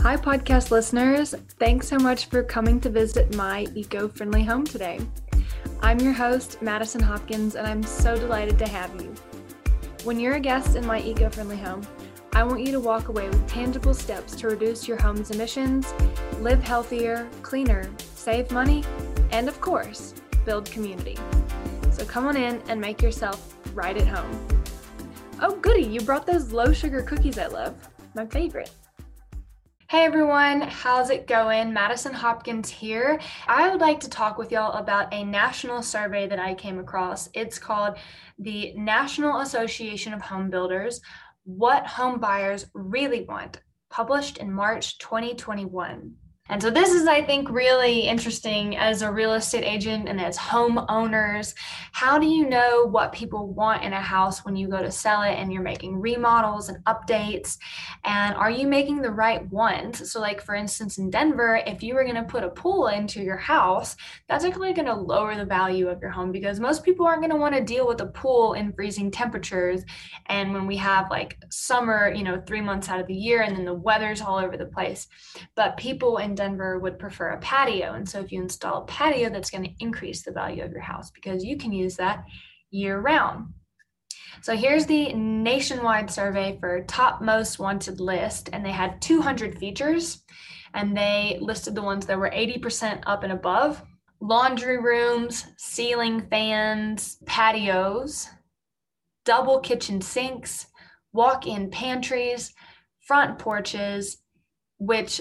Hi, podcast listeners. Thanks so much for coming to visit my eco-friendly home today. I'm your host, Madison Hopkins, and I'm so delighted to have you. When you're a guest in my eco-friendly home, I want you to walk away with tangible steps to reduce your home's emissions, live healthier, cleaner, save money, and of course, build community. So come on in and make yourself right at home. Oh, goody, you brought those low-sugar cookies I love. My favorite. Hey everyone, how's it going? Madison Hopkins here. I would like to talk with y'all about a national survey that I came across. It's called the National Association of Home Builders, What Home Buyers Really Want, published in March 2021. And so this is, I think, really interesting as a real estate agent and as homeowners. How do you know what people want in a house when you go to sell it and you're making remodels and updates? And are you making the right ones? So like, for instance, in Denver, if you were going to put a pool into your house, that's actually going to lower the value of your home because most people aren't going to want to deal with a pool in freezing temperatures. And when we have like summer, 3 months out of the year, and then the weather's all over the place. But people in Denver would prefer a patio. And so if you install a patio, that's going to increase the value of your house because you can use that year round. So here's the nationwide survey for top most wanted list, and they had 200 features, and they listed the ones that were 80% up and above: laundry rooms, ceiling fans, patios, double kitchen sinks, walk-in pantries, front porches, which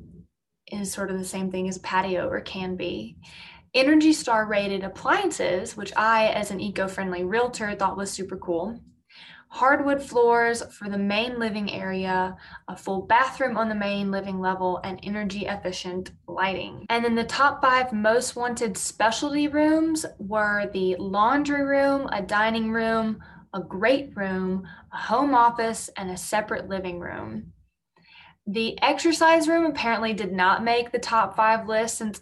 is sort of the same thing as a patio or can be. Energy Star rated appliances, which I, as an eco-friendly realtor, thought was super cool. Hardwood floors for the main living area, a full bathroom on the main living level, and energy efficient lighting. And then the top 5 most wanted specialty rooms were the laundry room, a dining room, a great room, a home office, and a separate living room. The exercise room apparently did not make the top 5 list since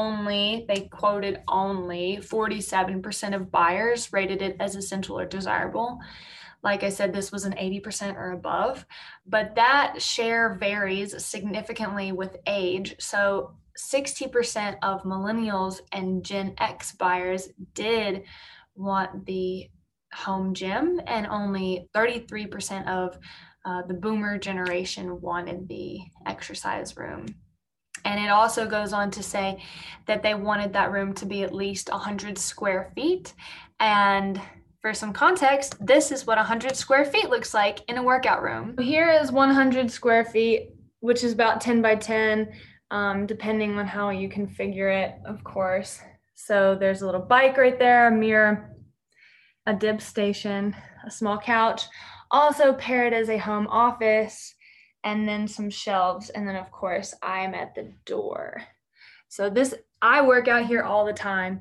they quoted only 47% of buyers rated it as essential or desirable. Like I said, this was an 80% or above, but that share varies significantly with age. So 60% of millennials and Gen X buyers did want the home gym, and only 33% of the boomer generation wanted the exercise room. And it also goes on to say that they wanted that room to be at least 100 square feet. And for some context, this is what 100 square feet looks like in a workout room. Here is 100 square feet, which is about 10 by 10, depending on how you configure it, of course. So there's a little bike right there, a mirror, a dip station, a small couch, also paired as a home office, and then some shelves. And then of course I'm at the door. So I work out here all the time.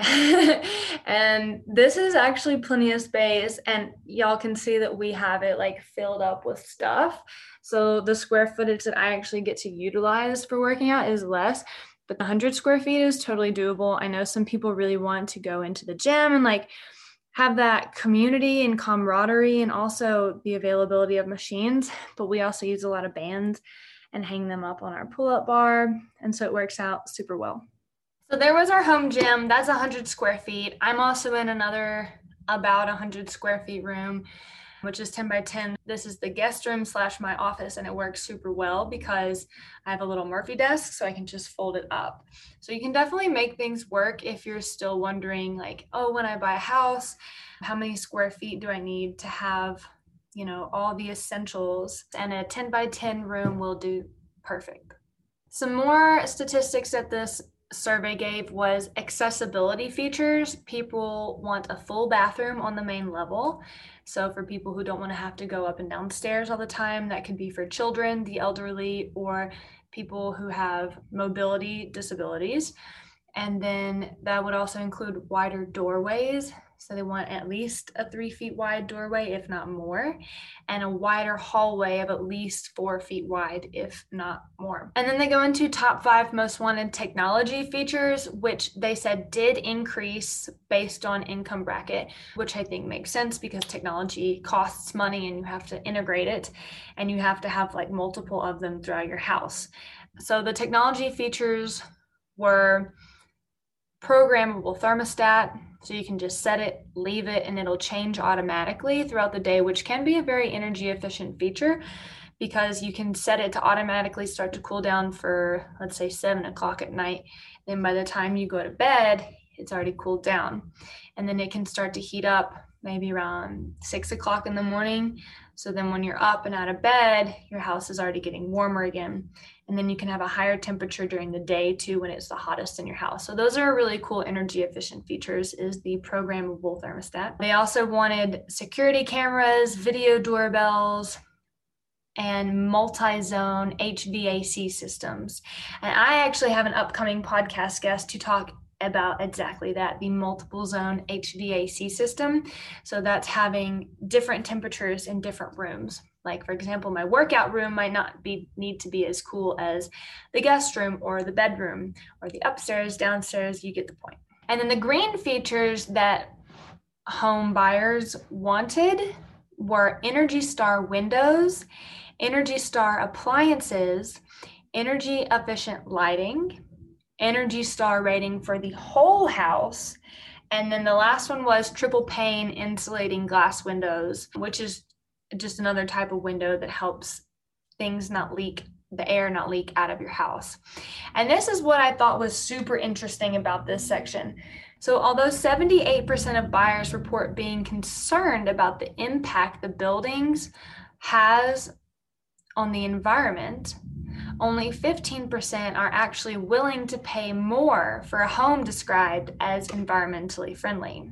And this is actually plenty of space, and y'all can see that we have it like filled up with stuff. So the square footage that I actually get to utilize for working out is less, but the 100 square feet is totally doable. I know some people really want to go into the gym and like have that community and camaraderie and also the availability of machines, but we also use a lot of bands and hang them up on our pull-up bar, and so it works out super well. So there was our home gym. That's 100 square feet. I'm also in another about 100 square feet room, which is 10 by 10. This is the guest room / my office, and it works super well because I have a little Murphy desk, so I can just fold it up. So you can definitely make things work if you're still wondering like, oh, when I buy a house, how many square feet do I need to have, all the essentials? And a 10 by 10 room will do perfect. Some more statistics that this survey gave was accessibility features. People want a full bathroom on the main level. So for people who don't want to have to go up and down stairs all the time, that could be for children, the elderly, or people who have mobility disabilities. And then that would also include wider doorways. So they want at least a 3 feet wide doorway, if not more, and a wider hallway of at least 4 feet wide, if not more. And then they go into top 5 most wanted technology features, which they said did increase based on income bracket, which I think makes sense because technology costs money and you have to integrate it and you have to have like multiple of them throughout your house. So the technology features were programmable thermostat, so you can just set it, leave it, and it'll change automatically throughout the day, which can be a very energy efficient feature because you can set it to automatically start to cool down for, let's say, 7 o'clock at night. Then by the time you go to bed, it's already cooled down. And then it can start to heat up maybe around 6 o'clock in the morning. So then when you're up and out of bed, your house is already getting warmer again. And then you can have a higher temperature during the day too when it's the hottest in your house. So those are really cool energy efficient features, is the programmable thermostat. They also wanted security cameras, video doorbells, and multi-zone HVAC systems. And I actually have an upcoming podcast guest to talk about exactly that, the multiple zone HVAC system. So that's having different temperatures in different rooms. Like, for example, my workout room might not need to be as cool as the guest room or the bedroom or the upstairs, downstairs. You get the point. And then the green features that home buyers wanted were Energy Star windows, Energy Star appliances, energy efficient lighting, Energy Star rating for the whole house. And then the last one was triple pane insulating glass windows, which is just another type of window that helps things not leak, the air not leak out of your house. And this is what I thought was super interesting about this section. So although 78% of buyers report being concerned about the impact the buildings has on the environment, only 15% are actually willing to pay more for a home described as environmentally friendly.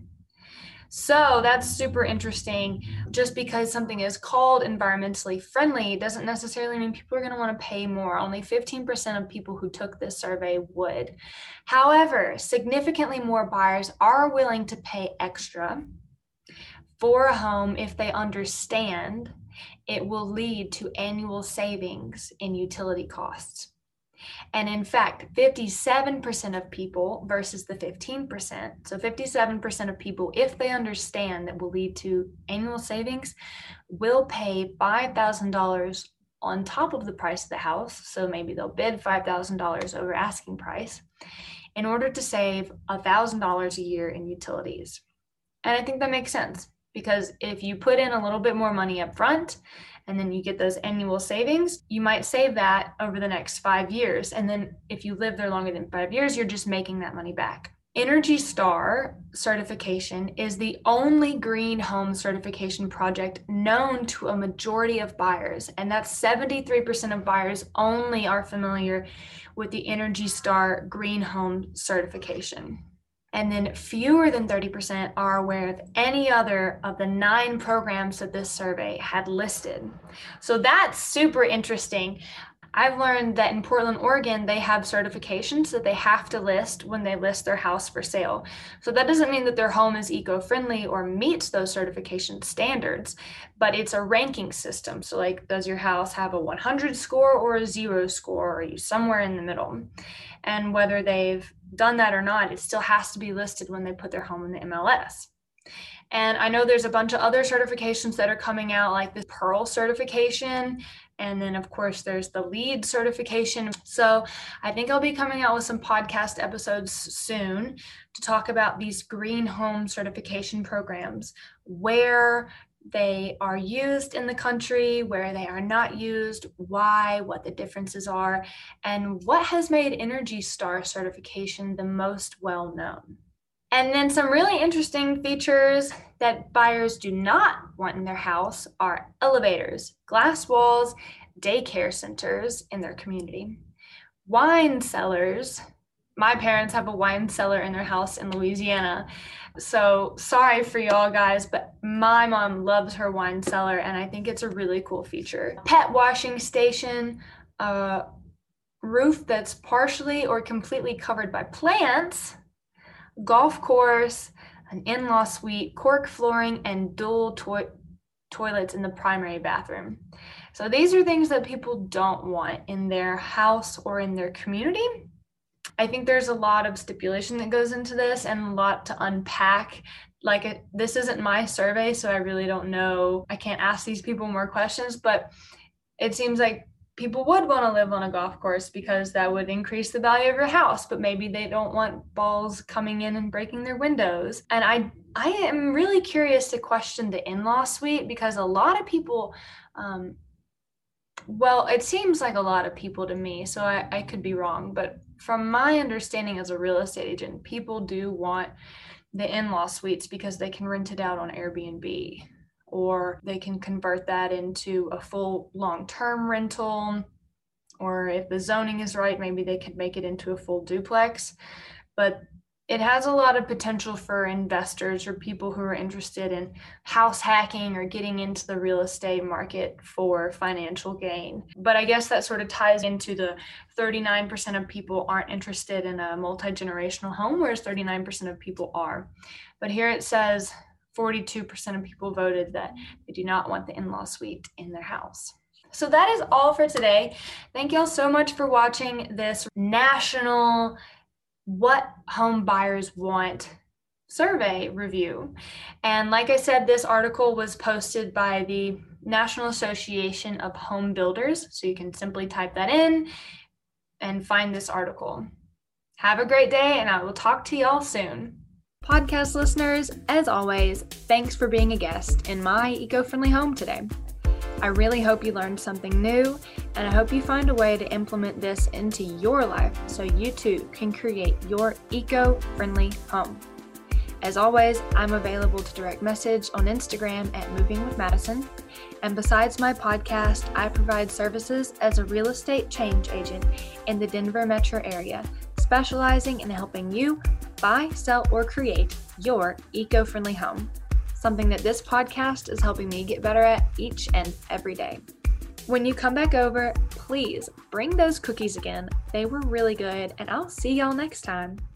So that's super interesting. Just because something is called environmentally friendly doesn't necessarily mean people are going to want to pay more. Only 15% of people who took this survey would. However, significantly more buyers are willing to pay extra for a home if they understand it will lead to annual savings in utility costs. And in fact, 57% of people versus the 15%, so 57% of people, if they understand that will lead to annual savings, will pay $5,000 on top of the price of the house. So maybe they'll bid $5,000 over asking price in order to save $1,000 a year in utilities. And I think that makes sense, because if you put in a little bit more money up front and then you get those annual savings, you might save that over the next 5 years. And then if you live there longer than 5 years, you're just making that money back. Energy Star certification is the only green home certification project known to a majority of buyers. And that's 73% of buyers only are familiar with the Energy Star green home certification. And then fewer than 30% are aware of any other of the 9 programs that this survey had listed. So that's super interesting. I've learned that in Portland, Oregon, they have certifications that they have to list when they list their house for sale. So that doesn't mean that their home is eco-friendly or meets those certification standards, but it's a ranking system. So like, does your house have a 100 score or a 0 score? Or are you somewhere in the middle? And whether they've done that or not, it still has to be listed when they put their home in the MLS. And I know there's a bunch of other certifications that are coming out, like the Pearl certification. And then, of course, there's the LEED certification. So I think I'll be coming out with some podcast episodes soon to talk about these green home certification programs, where they are used in the country, where they are not used, why, what the differences are, and what has made Energy Star certification the most well known. And then some really interesting features that buyers do not want in their house are elevators, glass walls, daycare centers in their community, wine cellars. My parents have a wine cellar in their house in Louisiana. So sorry for y'all guys, but my mom loves her wine cellar, and I think it's a really cool feature. Pet washing station, roof that's partially or completely covered by plants, golf course, an in-law suite, cork flooring, and dual toilets in the primary bathroom. So these are things that people don't want in their house or in their community. I think there's a lot of stipulation that goes into this and a lot to unpack. This isn't my survey, so I really don't know. I can't ask these people more questions, but it seems like people would want to live on a golf course because that would increase the value of your house, but maybe they don't want balls coming in and breaking their windows. And I am really curious to question the in-law suite because a lot of people, it seems like a lot of people to me, so I could be wrong, but from my understanding as a real estate agent, people do want the in-law suites because they can rent it out on Airbnb, or they can convert that into a full long-term rental, or if the zoning is right, maybe they could make it into a full duplex. But it has a lot of potential for investors or people who are interested in house hacking or getting into the real estate market for financial gain. But I guess that sort of ties into the 39% of people aren't interested in a multi-generational home, whereas 39% of people are. But here it says 42% of people voted that they do not want the in-law suite in their house. So that is all for today. Thank y'all so much for watching this national What Home Buyers Want survey review. And like I said, this article was posted by the National Association of Home Builders. So you can simply type that in and find this article. Have a great day, and I will talk to y'all soon. Podcast listeners, as always, thanks for being a guest in my eco-friendly home today. I really hope you learned something new, and I hope you find a way to implement this into your life so you too can create your eco-friendly home. As always, I'm available to direct message on Instagram at Moving with Madison. And besides my podcast, I provide services as a real estate change agent in the Denver metro area, specializing in helping you buy, sell, or create your eco-friendly home. Something that this podcast is helping me get better at each and every day. When you come back over, please bring those cookies again. They were really good, and I'll see y'all next time.